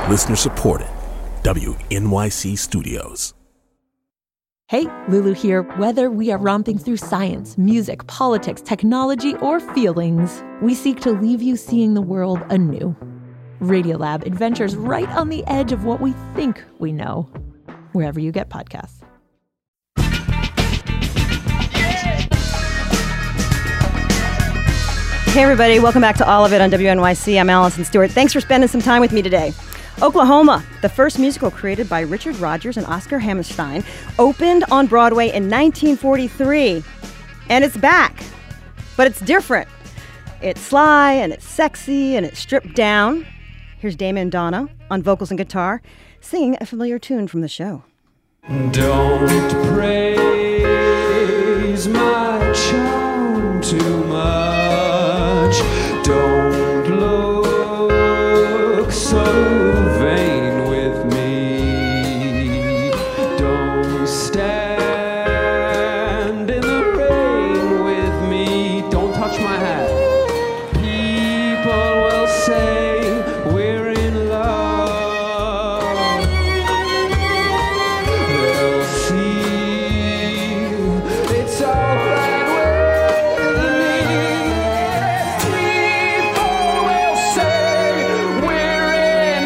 Listener supported. WNYC Studios. Hey, Lulu here. Whether we are romping through science, music, politics, technology, or feelings, we seek to leave you seeing the world anew. Radiolab adventures right on the edge of what we think we know, wherever you get podcasts. Hey everybody, welcome back to All of It on WNYC. I'm Allison Stewart. Thanks for spending some time with me today. Oklahoma, the first musical created by Richard Rodgers and Oscar Hammerstein, opened on Broadway in 1943. And it's back, but it's different. It's sly and it's sexy and it's stripped down. Here's Damon Donna on vocals and guitar, singing a familiar tune from the show. Don't praise my charm too much. Don't look so vain with me. Don't stand in the rain with me. Don't touch my hat. People will say we're in love. They'll see it's all right with me. People will say we're in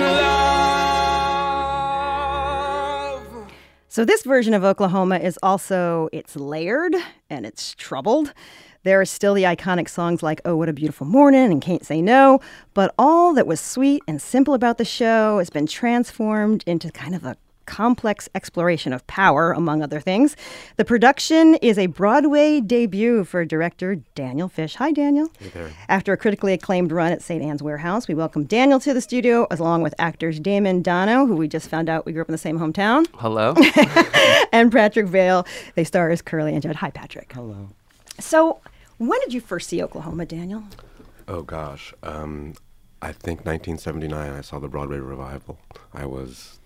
love. So this version of Oklahoma is also, it's layered and it's troubled. There are still the iconic songs like Oh, What a Beautiful Morning and Can't Say No, but all that was sweet and simple about the show has been transformed into kind of a complex exploration of power, among other things. The production is a Broadway debut for director Daniel Fish. Hi, Daniel. Hey there. After a critically acclaimed run at St. Anne's Warehouse, we welcome Daniel to the studio, along with actors Damon Donna, who we just found out we grew up in the same hometown, Hello. and Patrick Vale. They star as Curly and Judd. Hi, Patrick. Hello. So, when did you first see Oklahoma, Daniel? Oh gosh, I think 1979. I saw the Broadway revival. I was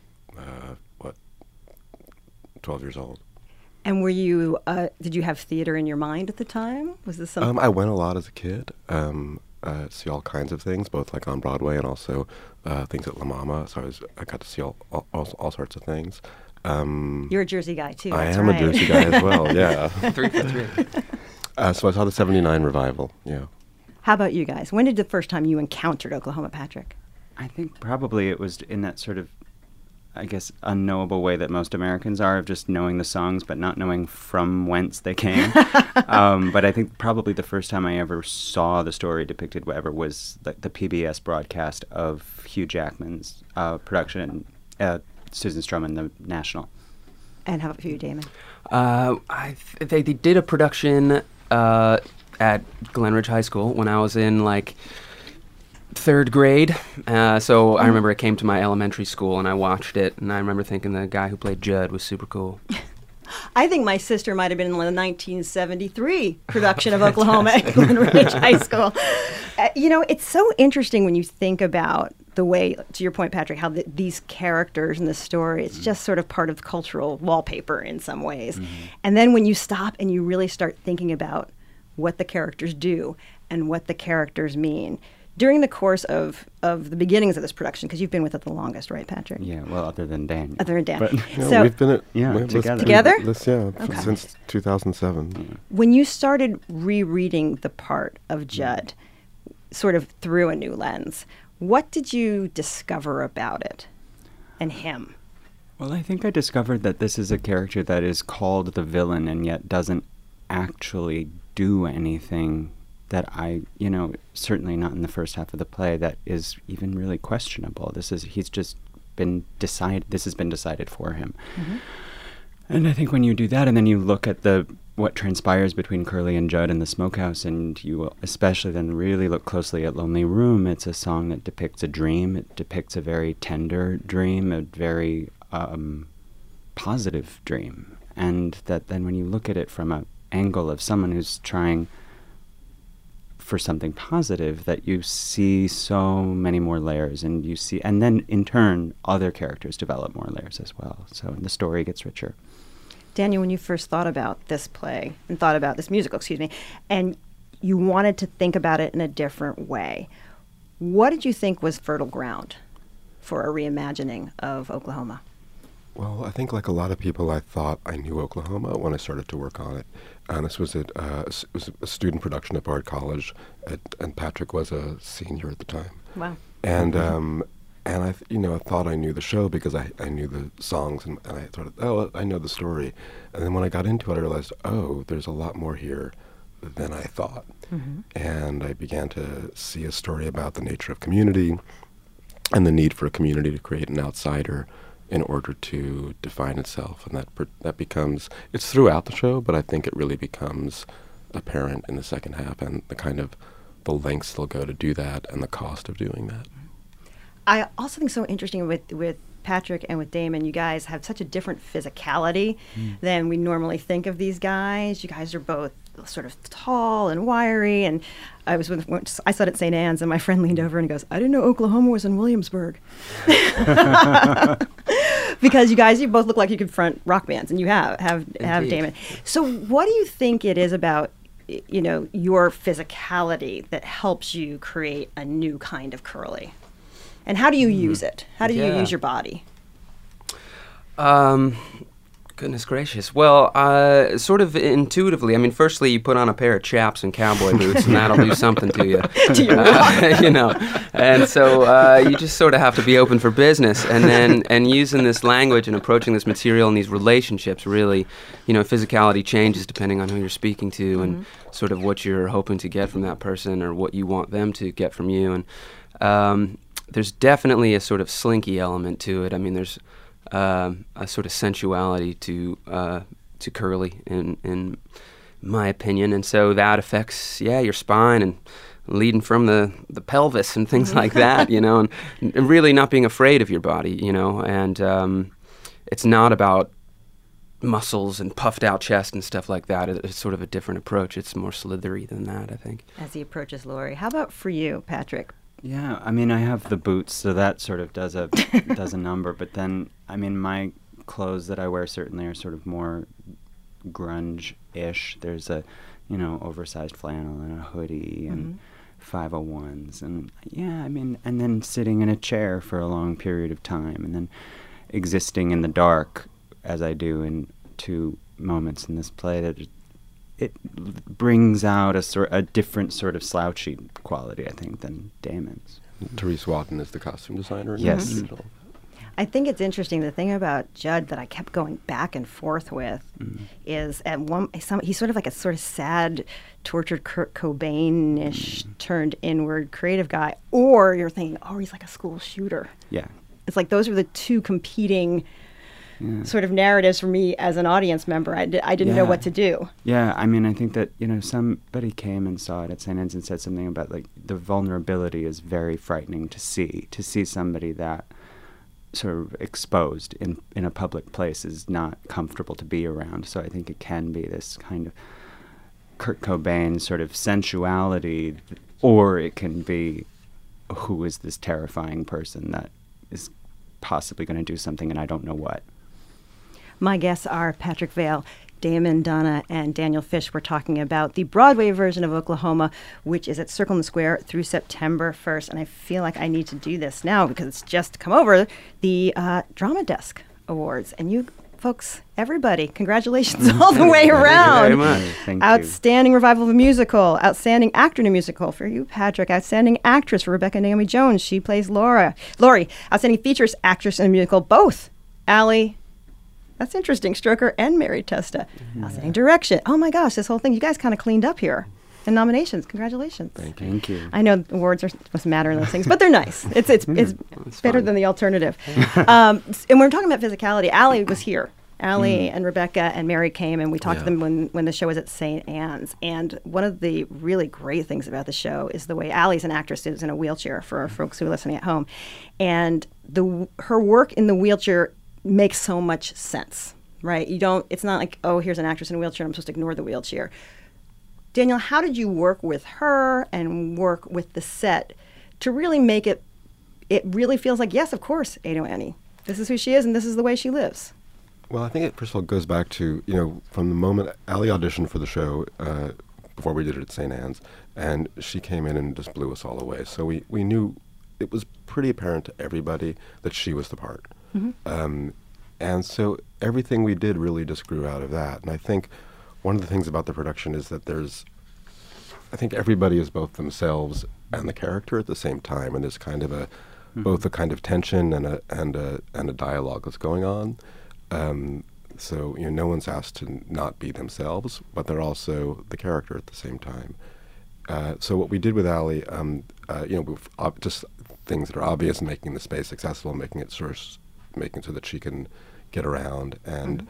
12 years old. And were you? Did you have theater in your mind at the time? Was this something? I went a lot as a kid. See all kinds of things, both like on Broadway and also things at La Mama. So I got to see all sorts of things. You're a Jersey guy too. I that's am right. a Jersey guy as well. Yeah. 3 for 3. So I saw the '79 revival. Yeah. How about you guys? When did the first time you encountered Oklahoma, Patrick? I think probably it was in that sort of, I guess, unknowable way that most Americans are, of just knowing the songs but not knowing from whence they came. But I think probably the first time I ever saw the story depicted whatever was the PBS broadcast of Hugh Jackman's production, Susan Stroman, The National. And how about for you, Damon? They did a production at Glenridge High School when I was in like 3rd grade. So I remember it came to my elementary school and I watched it, and I remember thinking the guy who played Judd was super cool. I think my sister might have been in the 1973 production of Oklahoma at Glenridge High School. It's so interesting when you think about the way, to your point, Patrick, how these characters in the story, it's just sort of part of cultural wallpaper in some ways. Mm-hmm. And then when you stop and you really start thinking about what the characters do and what the characters mean, during the course of the beginnings of this production, because you've been with it the longest, right, Patrick? Yeah, well, other than Dan. Other than Dan. But, So we've been together. Together? Since 2007. When you started rereading the part of Judd, sort of through a new lens, what did you discover about it and him? Well, I think I discovered that this is a character that is called the villain and yet doesn't actually do anything that certainly not in the first half of the play, that is even really questionable. He's just been decided, this has been decided for him. Mm-hmm. And I think when you do that and then you look at what transpires between Curly and Judd in the smokehouse, and you especially then really look closely at Lonely Room, it's a song that depicts a dream. It depicts a very tender dream, a very positive dream. And that then when you look at it from an angle of someone who's trying for something positive, that you see so many more layers, and then in turn other characters develop more layers as well. So the story gets richer. Daniel, when you first thought about this play and thought about this musical, and you wanted to think about it in a different way, what did you think was fertile ground for a reimagining of Oklahoma? Well, I think like a lot of people, I thought I knew Oklahoma when I started to work on it. And this was it was a student production at Bard College, and Patrick was a senior at the time. Wow. And I thought I knew the show because I knew the songs, and I thought, oh, I know the story. And then when I got into it, I realized, oh, there's a lot more here than I thought. Mm-hmm. And I began to see a story about the nature of community and the need for a community to create an outsider in order to define itself. And that becomes, it's throughout the show, but I think it really becomes apparent in the second half, and the lengths they'll go to do that and the cost of doing that. I also think so interesting with Patrick and with Damon, you guys have such a different physicality than we normally think of these guys. You guys are both sort of tall and wiry, and I saw it at St. Anne's, and my friend leaned over and goes, I didn't know Oklahoma was in Williamsburg. Because you both look like you could front rock bands, and you have Damon. So what do you think it is about your physicality that helps you create a new kind of curly? And how do you use it? How do you use your body? Goodness gracious. Well, sort of intuitively. I mean, firstly, you put on a pair of chaps and cowboy boots, and that'll do something to you. To your walk. And so you just sort of have to be open for business, and using this language and approaching this material and these relationships, really, physicality changes depending on who you're speaking to and sort of what you're hoping to get from that person or what you want them to get from you. And there's definitely a sort of slinky element to it. I mean, there's a sort of sensuality to curly, in my opinion, and so that affects your spine and leading from the pelvis and things like that, and really not being afraid of your body, and it's not about muscles and puffed out chest and stuff like that. It's sort of a different approach. It's more slithery than that, I think. As he approaches Laurie. How about for you, Patrick? Yeah, I mean, I have the boots, so that sort of does a number. But then, I mean, my clothes that I wear certainly are sort of more grunge-ish. There's a, oversized flannel and a hoodie and 501s. And, and then sitting in a chair for a long period of time and then existing in the dark, as I do in 2 moments in this play, that it brings out a different sort of slouchy quality, I think, than Damon's. Therese Wadden is the costume designer. Yes. I think it's interesting. The thing about Judd that I kept going back and forth with is he's sort of like a sort of sad, tortured Kurt Cobain-ish turned inward creative guy, or you're thinking, oh, he's like a school shooter. Yeah. It's like those were the two competing sort of narratives for me as an audience member. I didn't know what to do. Yeah, I mean, I think that, somebody came and saw it at St. Anne's and said something about, like, the vulnerability is very frightening to see somebody that sort of exposed in a public place is not comfortable to be around. So I think it can be this kind of Kurt Cobain sort of sensuality, or it can be, who is this terrifying person that is possibly going to do something and I don't know what. My guests are Patrick Vale, Damon Donna, and Daniel Fish. We're talking about the Broadway version of Oklahoma, which is at Circle in the Square through September 1st. And I feel like I need to do this now because it's just come over, the Drama Desk Awards. And you folks, everybody, congratulations all the way around. Thank you very much. Thank you. Outstanding revival of a musical. Outstanding actor in a musical for you, Patrick. Outstanding actress for Rebecca Naomi Jones. She plays Laurie. Outstanding features actress in a musical, both Allie, that's interesting, Stroker, and Mary Testa. Outstanding direction. Oh my gosh, this whole thing, you guys kind of cleaned up here. And nominations, congratulations. Thank you. I know awards are supposed to matter in those things, but they're nice. It's better than the alternative. And we're talking about physicality. Allie was here. Allie and Rebecca and Mary came, and we talked to them when the show was at St. Anne's. And one of the really great things about the show is the way Allie's an actress who's in a wheelchair for our folks who are listening at home. And her work in the wheelchair makes so much sense, right? It's not like, oh, here's an actress in a wheelchair, I'm supposed to ignore the wheelchair. Daniel, how did you work with her and work with the set to really make it really feels like, yes, of course, Ado Annie. This is who she is and this is the way she lives. Well, I think it first of all goes back to, from the moment Allie auditioned for the show before we did it at St. Anne's, and she came in and just blew us all away. So we knew it was pretty apparent to everybody that she was the part. And so everything we did really just grew out of that. And I think one of the things about the production is that I think everybody is both themselves and the character at the same time, and there's kind of both a kind of tension and a dialogue that's going on. So no one's asked to not be themselves, but they're also the character at the same time. So what we did with Allie, just things that are obvious, making the space accessible, making it so that she can get around and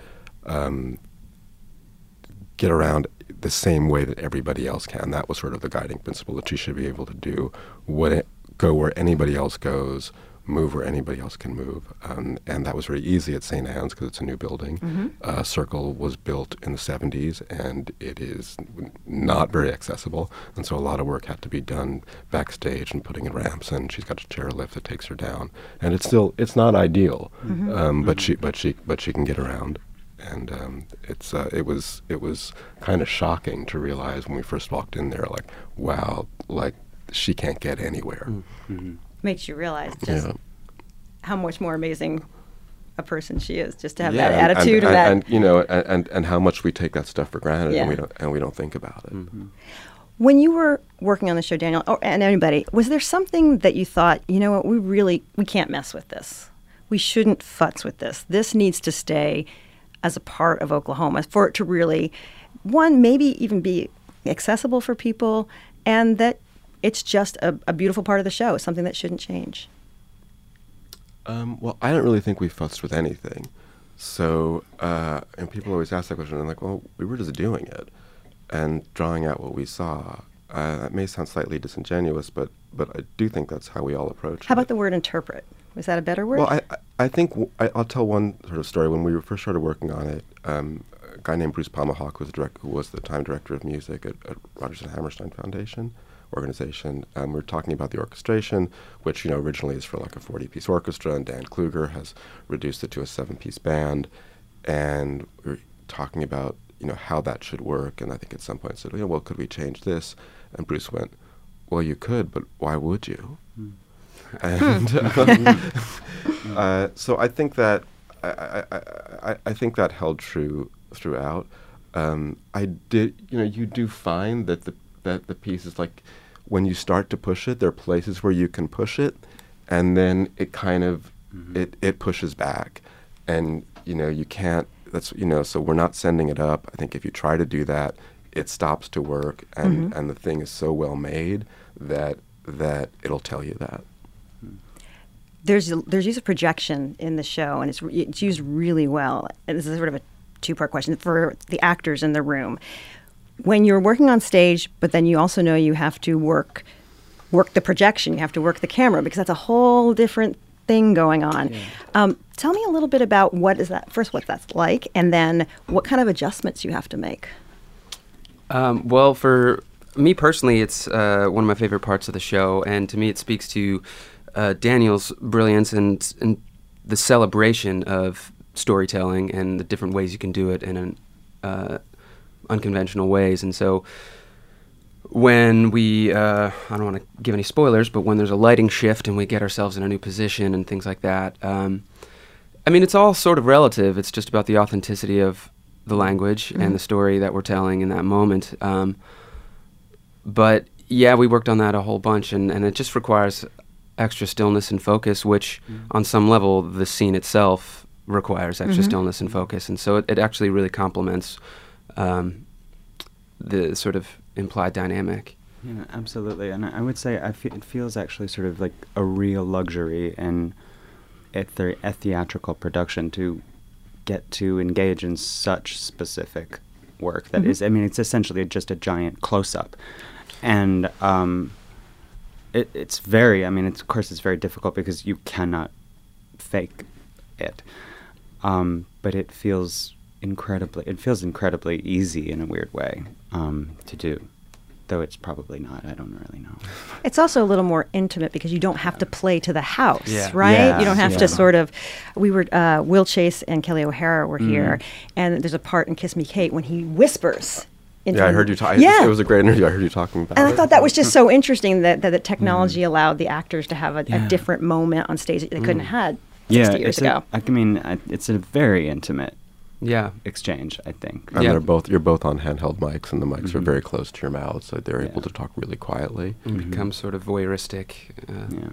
get around the same way that everybody else can. That was sort of the guiding principle, that she should be able to go where anybody else goes, move where anybody else can move. And that was very easy at St. Anne's because it's a new building. Circle was built in the 70s, and it is not very accessible. And so a lot of work had to be done backstage and putting in ramps, and she's got a chairlift that takes her down. And it's not ideal, but she can get around. And it was kind of shocking to realize when we first walked in there, like, wow, like she can't get anywhere. Makes you realize just how much more amazing a person she is, just to have that attitude and how much we take that stuff for granted, and we don't think about it. When you were working on the show, Daniel, and anybody, was there something that you thought, you know what, we can't mess with this. We shouldn't futz with this. This needs to stay as a part of Oklahoma for it to really, one, maybe even be accessible for people, and that it's just a beautiful part of the show, something that shouldn't change? Well, I don't really think we fussed with anything. So, and people always ask that question, and I'm like, well, we were just doing it and drawing out what we saw. That may sound slightly disingenuous, but I do think that's how we all approach it. How about the word interpret? Was that a better word? Well, I think I'll tell one sort of story. When we first started working on it, a guy named Bruce Pomahawk who was the time director of music at Rodgers and Hammerstein Foundation organization. We were talking about the orchestration, which originally is for like a 40-piece orchestra, and Dan Kluger has reduced it to a 7-piece band. And we were talking about how that should work. And I think at some point said, well, could we change this? And Bruce went, well, you could, but why would you? And so I think that I think that held true throughout. I did, you do find that the piece is like, when you start to push it, there are places where you can push it, and then it kind of it pushes back, and you can't. That's so we're not sending it up. I think if you try to do that, it stops to work, and the thing is so well made that it'll tell you that. There's use of projection in the show, and it's used really well. And this is sort of a two-part question for the actors in the room. When you're working on stage, but then you also know you have to work the projection, you have to work the camera, because that's a whole different thing going on. Yeah. Tell me a little bit about what that's like, and then what kind of adjustments you have to make. Well, for me personally, it's one of my favorite parts of the show, and to me it speaks to Daniel's brilliance and the celebration of storytelling and the different ways you can do it in unconventional ways. And so when we, I don't want to give any spoilers, but when there's a lighting shift and we get ourselves in a new position and things like that, it's all sort of relative. It's just about the authenticity of the language and the story that we're telling in that moment. But yeah, we worked on that a whole bunch, and it just requires extra stillness and focus, which on some level the scene itself requires extra stillness and focus. And so it actually really complements the sort of implied dynamic. Yeah, absolutely. And I would say it feels actually sort of like a real luxury in a theatrical production to get to engage in such specific work that is, it's essentially just a giant close-up. And it's very, of course it's very difficult because you cannot fake it. But it feels incredibly easy in a weird way to do, though it's probably not. I don't really know. It's also a little more intimate because you don't have to play to the house, right? Yeah. You don't have to sort of. We were Will Chase and Kelly O'Hara were here, and there's a part in Kiss Me Kate when he whispers into Yeah, I heard you talk. Yeah. It was a great interview. I heard you talking about And it. I thought that was just so interesting that the technology allowed the actors to have a different moment on stage that they couldn't have had 60 years ago. It's a very intimate Yeah. exchange, I think. And Yeah. you're both on handheld mics, and the mics are very close to your mouth, so they're able to talk really quietly. It becomes sort of voyeuristic. Yeah.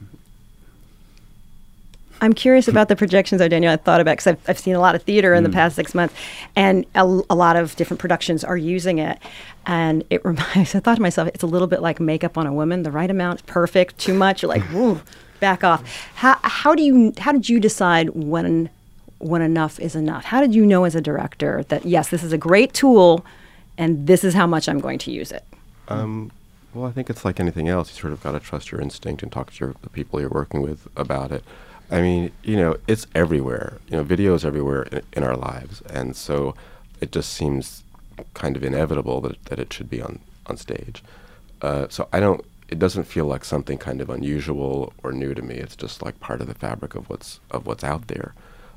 I'm curious about the projections, though, Daniel. I thought about because I've seen a lot of theater in the past 6 months, and a lot of different productions are using it. And it reminds. I thought to myself, it's a little bit like makeup on a woman. The right amount, perfect. Too much, you're like, whoa, back off. How did you decide when enough is enough? How did you know as a director that yes, this is a great tool, and this is how much I'm going to use it? Well, I think it's like anything else. You sort of got to trust your instinct and talk to the people you're working with about it. I mean, it's everywhere. Video is everywhere in our lives, and so it just seems kind of inevitable that it should be on stage. So it doesn't feel like something kind of unusual or new to me. It's just like part of the fabric of what's out there.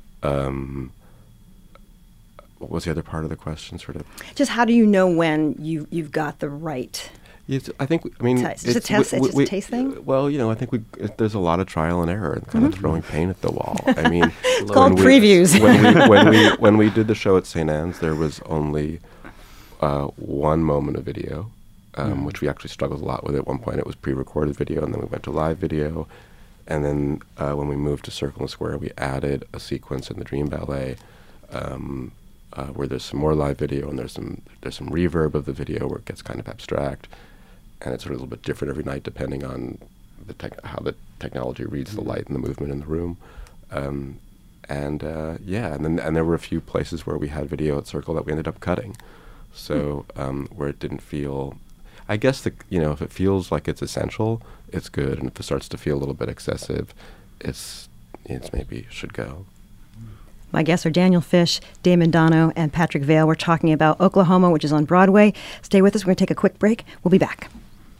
What was the other part of the question? Sort of. Just how do you know when you've got the right? I mean, It's just a test. It's just a taste thing. Well, I think there's a lot of trial and error and kind of throwing paint at the wall. I mean, It's called previews. when we did the show at St. Anne's, there was only one moment of video, which we actually struggled a lot with. At one point, it was pre-recorded video, and then we went to live video, and then when we moved to Circle and Square, we added a sequence in the Dream Ballet. Where there's some more live video and there's some reverb of the video where it gets kind of abstract, and it's sort of a little bit different every night depending on how the technology reads the light and the movement in the room, and there were a few places where we had video at Circle that we ended up cutting, so where it didn't feel. I guess if it feels like it's essential, it's good, and if it starts to feel a little bit excessive, it's maybe should go. My guests are Daniel Fish, Damon Dono, and Patrick Vale. We're talking about Oklahoma, which is on Broadway. Stay with us. We're going to take a quick break. We'll be back.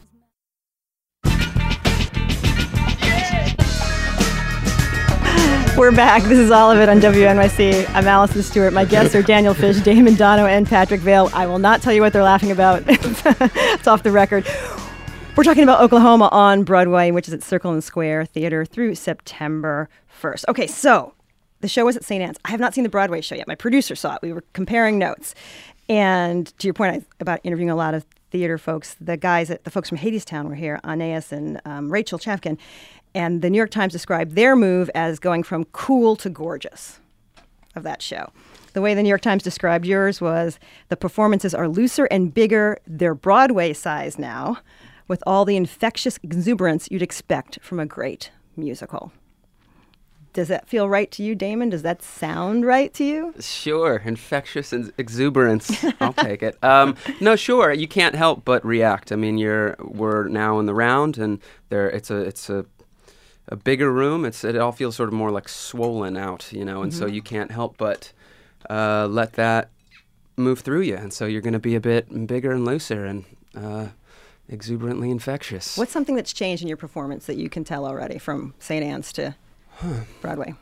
We're back. This is all of it on WNYC. I'm Allison Stewart. My guests are Daniel Fish, Damon Dono, and Patrick Vale. I will not tell you what they're laughing about. It's off the record. We're talking about Oklahoma on Broadway, which is at Circle and Square Theater through September 1st. Okay, so the show was at St. Anne's. I have not seen the Broadway show yet. My producer saw it. We were comparing notes. And to your point about interviewing a lot of theater folks, the folks from Hadestown were here, Aeneas and Rachel Chavkin. And the New York Times described their move as going from cool to gorgeous of that show. The way the New York Times described yours was the performances are looser and bigger. They're Broadway size now, with all the infectious exuberance you'd expect from a great musical. Does that feel right to you, Damon? Does that sound right to you? Sure, infectious exuberance. I'll take it. No, sure. You can't help but react. I mean, we're now in the round, and it's a bigger room. It all feels sort of more like swollen out, and so you can't help but let that move through you, and so you're going to be a bit bigger and looser and exuberantly infectious. What's something that's changed in your performance that you can tell already from St. Anne's to Broadway?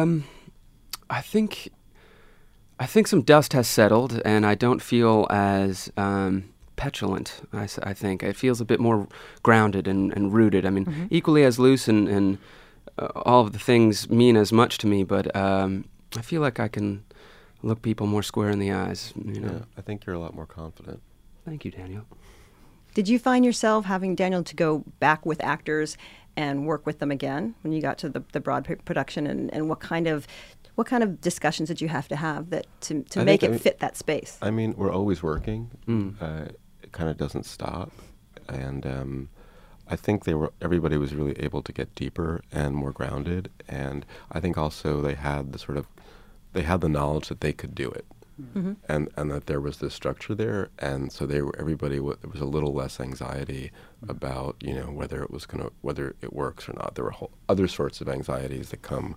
I think some dust has settled, and I don't feel as petulant. I think it feels a bit more grounded and rooted. I mean, equally as loose, and all of the things mean as much to me. But I feel like I can look people more square in the eyes. Yeah, I think you're a lot more confident. Thank you, Daniel. Did you find yourself having, Daniel, to go back with actors and work with them again when you got to the Broadway production, and what kind of discussions did you have to have to make it fit that space? I mean, we're always working. It kind of doesn't stop, and I think everybody was really able to get deeper and more grounded, and I think also they had the knowledge that they could do it. And that there was this structure there, and so there was a little less anxiety about whether it works or not. There were other sorts of anxieties that come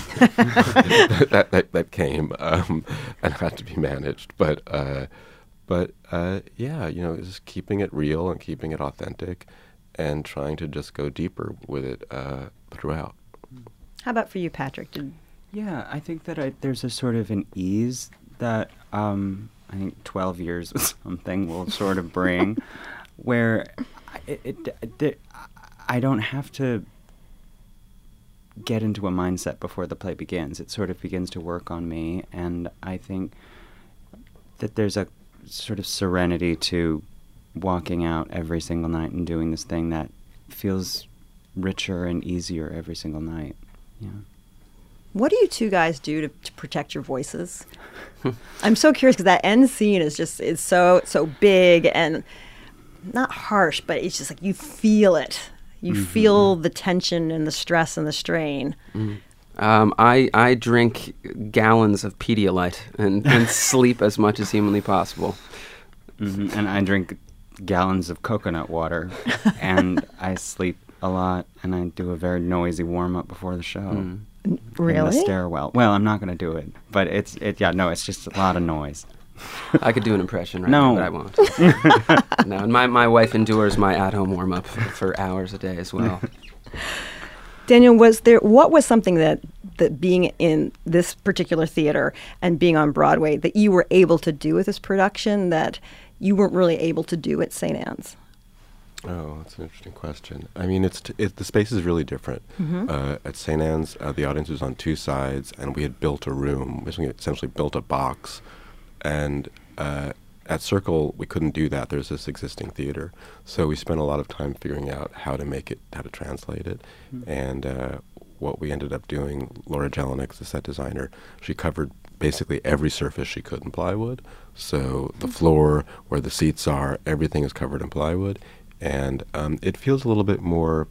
that came and had to be managed. But just keeping it real and keeping it authentic, and trying to just go deeper with it throughout. How about for you, Patrick? Yeah, I think that there's a sort of an ease that I think 12 years or something will sort of bring, where I don't have to get into a mindset before the play begins. It sort of begins to work on me, and I think that there's a sort of serenity to walking out every single night and doing this thing that feels richer and easier every single night. Yeah. What do you two guys do to protect your voices? I'm so curious because that end scene is so big and not harsh, but it's just like you feel it. You feel the tension and the stress and the strain. I drink gallons of Pedialyte and sleep as much as humanly possible. And I drink gallons of coconut water, and I sleep a lot, and I do a very noisy warm-up before the show. Really? In the stairwell. Well, I'm not going to do it, but it's just a lot of noise. I could do an impression right now, but I won't. No, and my wife endures my at-home warm-up for hours a day as well. Daniel, what was something that being in this particular theater and being on Broadway that you were able to do with this production that you weren't really able to do at St. Anne's? Oh, that's an interesting question. I mean, the space is really different. At St. Anne's, the audience was on two sides, and we had built a room. We essentially built a box. And at Circle, we couldn't do that. There's this existing theater. So we spent a lot of time figuring out how to translate it. And what we ended up doing, Laura Jelinek, the set designer, she covered basically every surface she could in plywood. So the floor, where the seats are, everything is covered in plywood. And it feels a little bit more,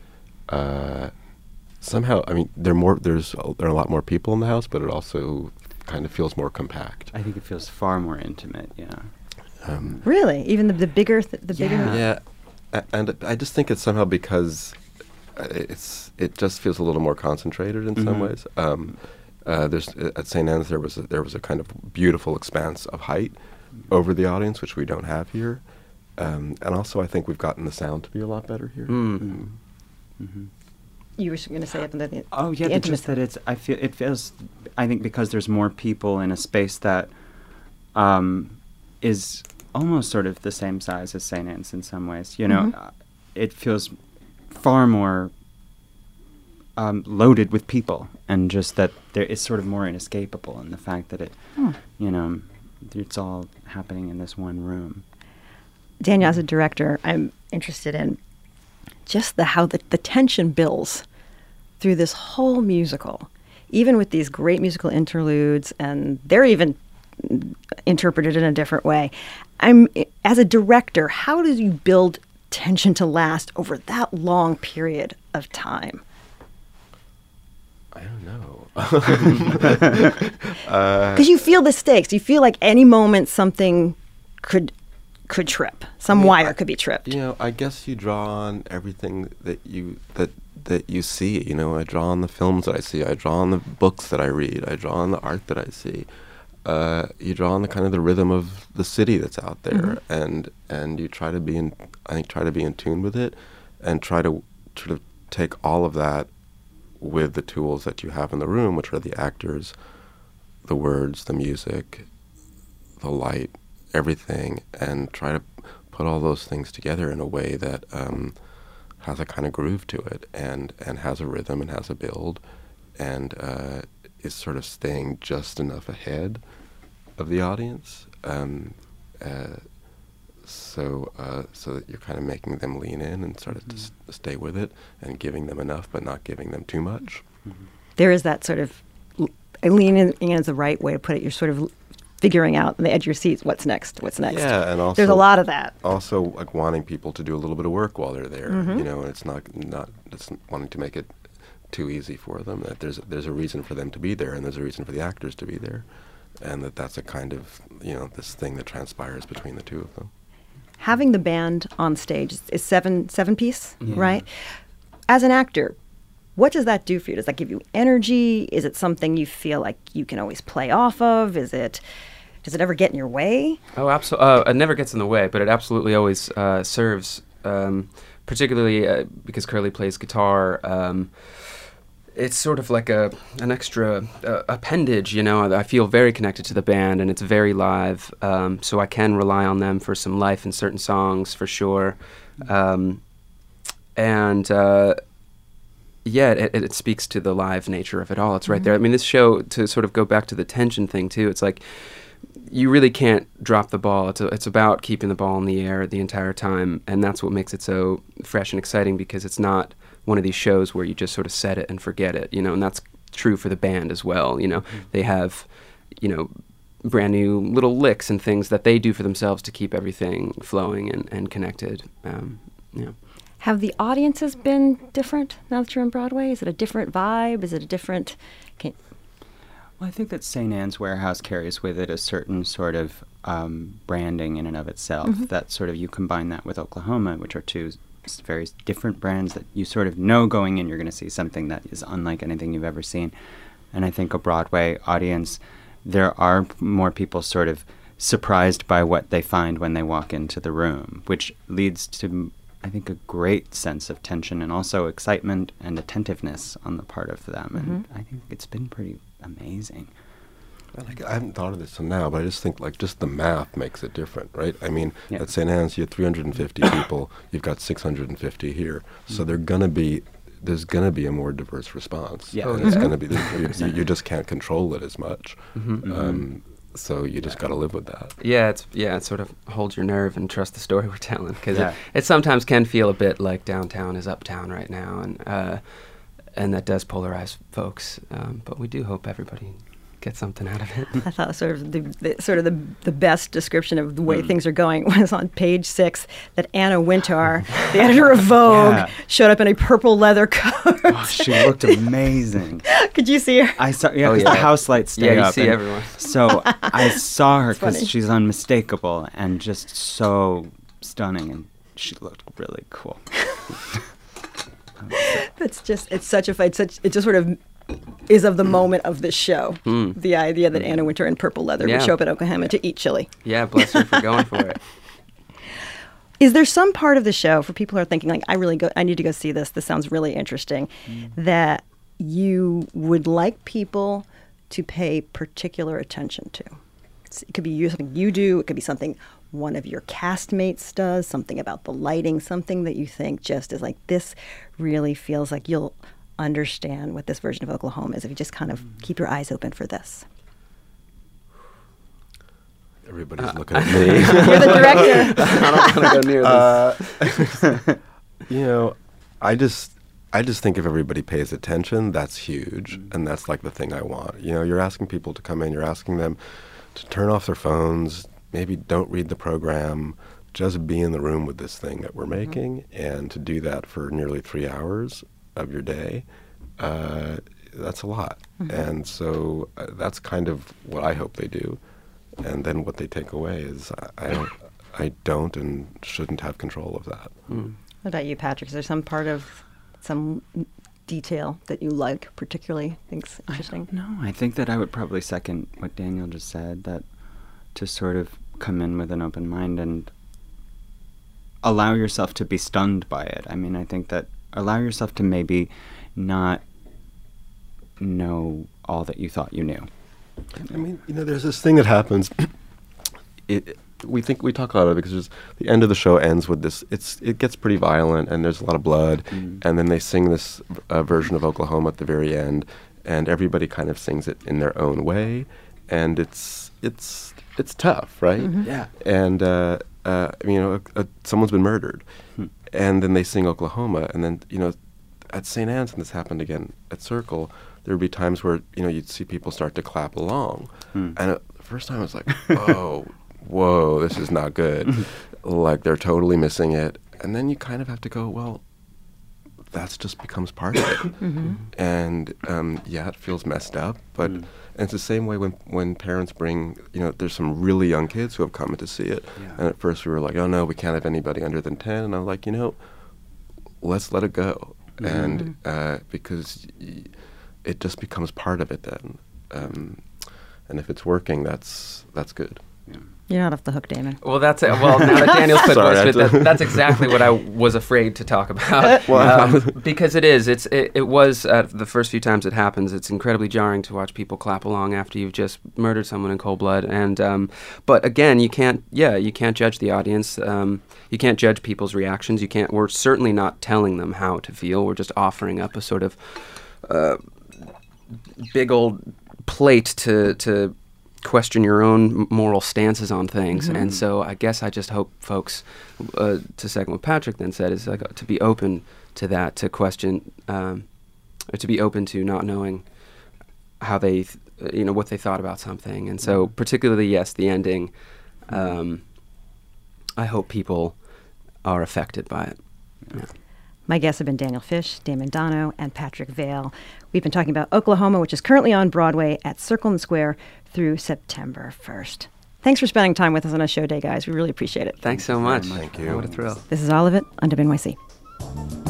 somehow, I mean, there are a lot more people in the house, but it also kind of feels more compact. I think it feels far more intimate, yeah. Really? Even the bigger? Yeah, and I just think it's somehow because it just feels a little more concentrated in some ways. At St. Anne's, there was a kind of beautiful expanse of height over the audience, which we don't have here. And also, I think we've gotten the sound to be a lot better here. You were going to say it. Just that it feels. I think because there's more people in a space that is almost sort of the same size as St. Anne's in some ways. You know, it feels far more loaded with people, and just that there is sort of more inescapable in the fact that it's all happening in this one room. Daniel, as a director, I'm interested in just how the tension builds through this whole musical, even with these great musical interludes, and they're even interpreted in a different way. As a director, how do you build tension to last over that long period of time? I don't know. Because you feel the stakes. You feel like any moment something could trip. Some wire could be tripped. You know, I guess you draw on everything that you see. You know, I draw on the films that I see. I draw on the books that I read. I draw on the art that I see. You draw on the kind of the rhythm of the city that's out there, and you try to be in tune with it, and try to sort of take all of that with the tools that you have in the room, which are the actors, the words, the music, the light, everything, and try to put all those things together in a way that has a kind of groove to it, and has a rhythm and has a build, and is sort of staying just enough ahead of the audience, so that you're kind of making them lean in and sort of just stay with it, and giving them enough but not giving them too much. There is that sort of lean in is the right way to put it. You're sort of figuring out on the edge of your seats what's next. Yeah, and also there's a lot of that. Also, like wanting people to do a little bit of work while they're there, you know, and it's not it's wanting to make it too easy for them. That there's a reason for them to be there, and there's a reason for the actors to be there, and that's a kind of, you know, this thing that transpires between the two of them. Having the band on stage is seven piece, right? As an actor, what does that do for you? Does that give you energy? Is it something you feel like you can always play off of? Does it ever get in your way? Oh, absolutely. It never gets in the way, but it absolutely always serves, particularly because Curly plays guitar. it's sort of like an extra appendage, you know. I feel very connected to the band, and it's very live, so I can rely on them for some life in certain songs, for sure. It speaks to the live nature of it all. It's right there. I mean, this show, to sort of go back to the tension thing, too, it's like you really can't drop the ball. It's about keeping the ball in the air the entire time, and that's what makes it so fresh and exciting, because it's not one of these shows where you just sort of set it and forget it, you know, and that's true for the band as well, you know. They have, you know, brand new little licks and things that they do for themselves to keep everything flowing and connected, you know. Have the audiences been different now that you're on Broadway? Is it a different vibe? Is it a different... Well, I think that St. Anne's Warehouse carries with it a certain sort of branding in and of itself. That sort of, you combine that with Oklahoma, which are two very different brands that you sort of know going in you're going to see something that is unlike anything you've ever seen. And I think a Broadway audience, there are more people sort of surprised by what they find when they walk into the room, which leads to, I think, a great sense of tension and also excitement and attentiveness on the part of them. And I think it's been pretty amazing. I haven't thought of this till now, but I just think, like, just the math makes it different, right? I mean, Yeah. at St. Anne's, you have 350 people. You've got 650 here. So there's going to be a more diverse response. Yeah. And it's going to be, you just can't control it as much. So you just got to live with that. It sort of hold your nerve and trust the story we're telling, because Yeah. it sometimes can feel a bit like downtown is uptown right now, and that does polarize folks. But we do hope everybody gets something out of it. I thought sort of the best description of the way things are going was on page 6, that Anna Wintour, the editor of Vogue, Yeah. showed up in a purple leather coat. Oh, she looked amazing. Could you see her? I saw, yeah, Oh, 'cause yeah. the house lights stay Yeah, you up. see and everyone. So I saw her funny. because she's unmistakable and just so stunning, and she looked really cool. It's just it just sort of is of the moment of this show. The idea that Anna Wintour in purple leather would Yeah. show up at Oklahoma to eat chili. Yeah, bless her for going for it. Is there some part of the show, for people who are thinking, like, I need to go see this, this sounds really interesting, that you would like people to pay particular attention to? It could be something you do, it could be something one of your castmates does, something about the lighting, something that you think just is like, this really feels like you'll understand what this version of Oklahoma is if you just kind of keep your eyes open for this. Everybody's looking at me. You're the director. I don't want to go near this. You know, I just think if everybody pays attention, that's huge, and that's like the thing I want. You know, you're asking people to come in, you're asking them to turn off their phones, maybe don't read the program, just be in the room with this thing that we're making, and to do that for nearly 3 hours of your day, that's a lot. And so that's kind of what I hope they do. And then what they take away is I don't and shouldn't have control of that. What about you, Patrick? Is there some part of some detail that you like particularly, think's interesting? No, I think that I would probably second what Daniel just said, that to sort of come in with an open mind and allow yourself to be stunned by it. I mean, I think that allow yourself to maybe not know all that you thought you knew. I mean, you know, there's this thing that happens. We talk a lot about it because the end of the show ends with this. It gets pretty violent, and there's a lot of blood, and then they sing this version of Oklahoma at the very end, and everybody kind of sings it in their own way, and it's tough, right? Yeah. And someone's been murdered, and then they sing Oklahoma, and then, you know, at St. Anne's, and this happened again at Circle, there would be times where, you know, you'd see people start to clap along, and the first time I was like, oh, whoa, this is not good. Like, they're totally missing it, and then you kind of have to go, well, that just becomes part of it, and it feels messed up, but and it's the same way when parents bring, you know, there's some really young kids who have come in to see it, and at first we were like, oh no, we can't have anybody under than 10, and I was like, you know, let's let it go, and because it just becomes part of it then, and if it's working, that's good. You're not off the hook, Damon. Well, that's it. Well, now that Daniel's put Sorry, voice to it, that's exactly what I was afraid to talk about. Because it was, the first few times it happens, it's incredibly jarring to watch people clap along after you've just murdered someone in cold blood. And but again, you can't judge the audience. You can't judge people's reactions. We're certainly not telling them how to feel. We're just offering up a sort of big old plate to question your own moral stances on things. And so I guess I just hope folks, to second what Patrick then said, is like to be open to that, to question, or to be open to not knowing how they, what they thought about something. And so particularly, yes, the ending, I hope people are affected by it. Yeah. My guests have been Daniel Fish, Damon Dono, and Patrick Vale. We've been talking about Oklahoma, which is currently on Broadway at Circle and Square through September 1st. Thanks for spending time with us on a show day, guys. We really appreciate it. Thanks so much. Thank you. What a thrill. This is all of it on WNYC.